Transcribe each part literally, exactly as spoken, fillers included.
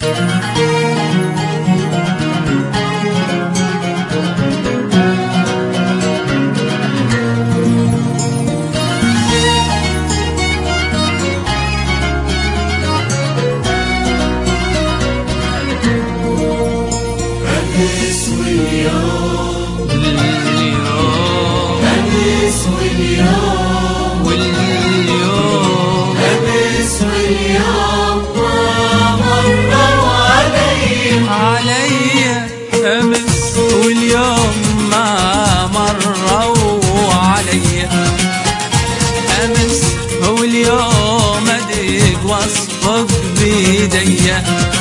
أمس واليوم اليوم أمس واليوم واليوم أمس واليوم ما مروا علي علي أمس واليوم ما مروا علي أمس واليوم أدق وصفك بيدي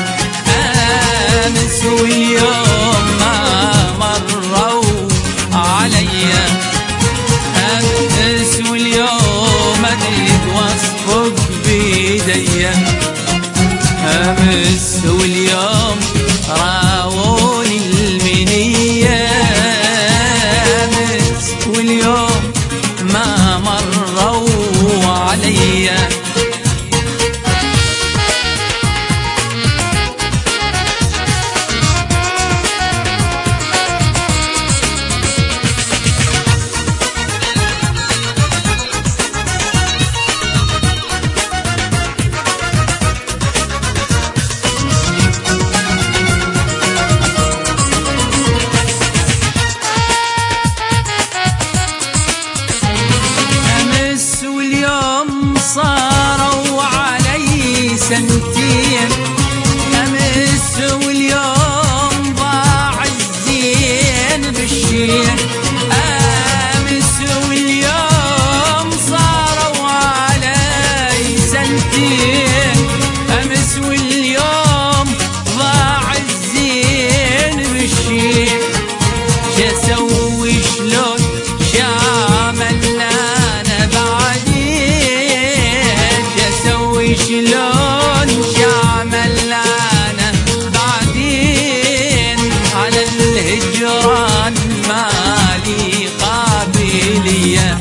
أمس واليوم ما مروا علي أمس واليوم أدق وصفك بيدي أمس واليوم راوني المنية أمس واليوم ما مروا علي صاروا علي سنتين أمس واليوم ضاع الزين بالشين أمس واليوم صاروا علي سنتين أمس واليوم ضاع الزين بالشين جسوي شلون شاملنا شلون شعمل انا بعدين على الهجران مالي قابليه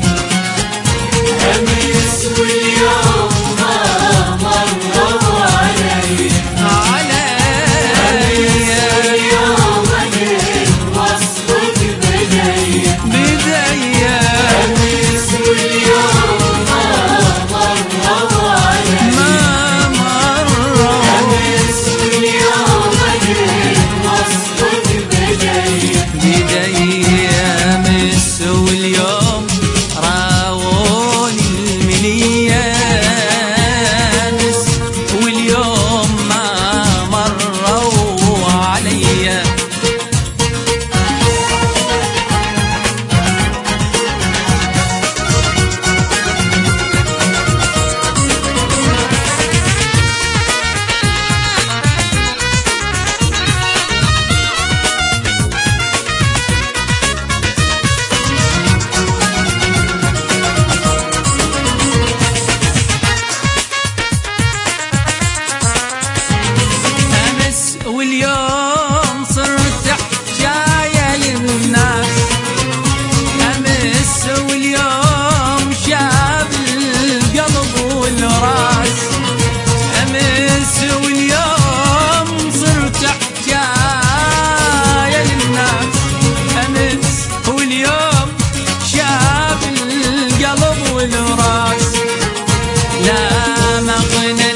أمس واليوم ما مروا علي علي أمس واليوم أدق وصفك بدي بدي أمس واليوم ما مروا علي أمس واليوم راوني المنية أمس واليوم ما مروا علي واليوم صرت حجاية للناس أمس واليوم شاب القلب والراس أمس واليوم صرت حجاية للناس أمس واليوم شاب القلب والراس لا مغنى